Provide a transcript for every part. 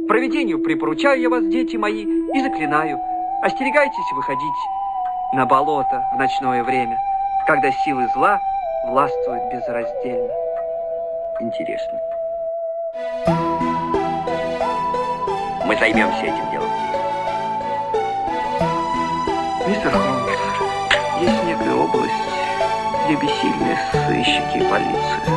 Провидению припоручаю я вас, дети мои, и заклинаю, остерегайтесь выходить на болото в ночное время, когда силы зла властвуют безраздельно. Интересно. Мы займемся этим делом. Мистер Холмс, есть некая область, где бессильны сыщики и полиция.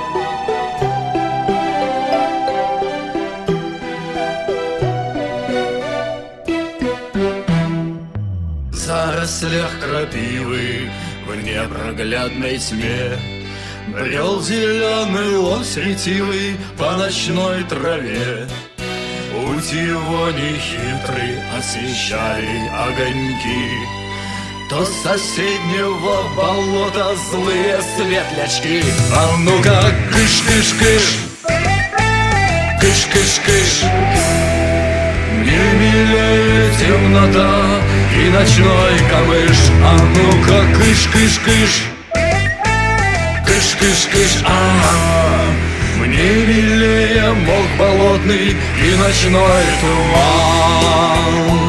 В зарослях крапивы в непроглядной тьме брел зеленый лось ретивый по ночной траве. Путь его нехитрый освещали огоньки, то с соседнего болота злые светлячки. А ну-ка, кыш-кыш-кыш, кыш-кыш-кыш. Не милее темнота и ночной камыш. А ну-ка, кыш-кыш-кыш, кыш-кыш-кыш. Ага. Мне милее мох болотный и ночной туман.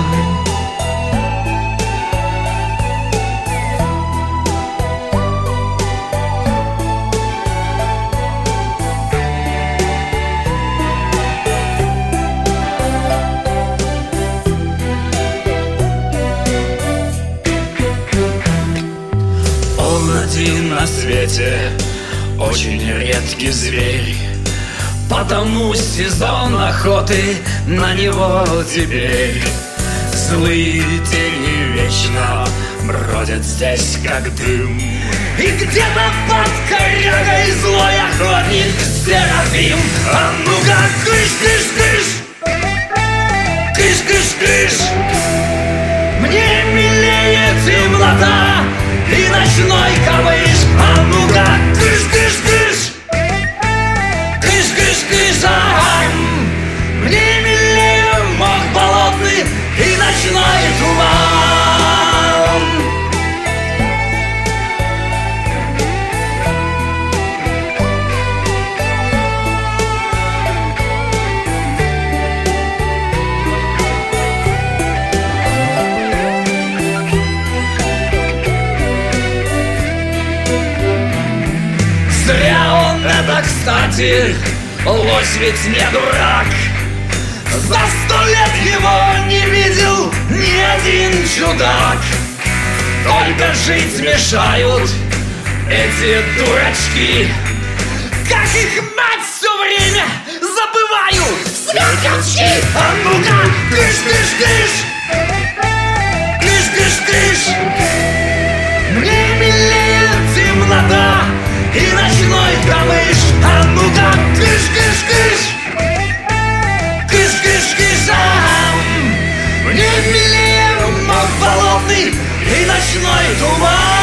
Он один на свете, очень редкий зверь, потому сезон охоты на него теперь. Злые тени вечно бродят здесь, как дым, и где-то под корягой злой охотник Серафим. А ну-ка, кыш-кыш-кыш, кыш-кыш-кыш. Мне милее темнота и ночной камыш. А ну-ка, кыш-кыш-кыш, кыш-кыш-кыш. Мне милее мох болотный и ночной туман. Зря он это, кстати, лось ведь не дурак. За 100 лет его не видел ни один чудак. Только жить мешают эти дурачки. Как их мать все время забываю, сверхочки. А ну-ка, кыш-кыш-кыш, кыш-кыш-кыш. Мне милее темнота и ночной камыш. А ну-ка, кыш-кыш-кыш, кыш-кыш-кыш. Мне милее мох болотный и ночной туман.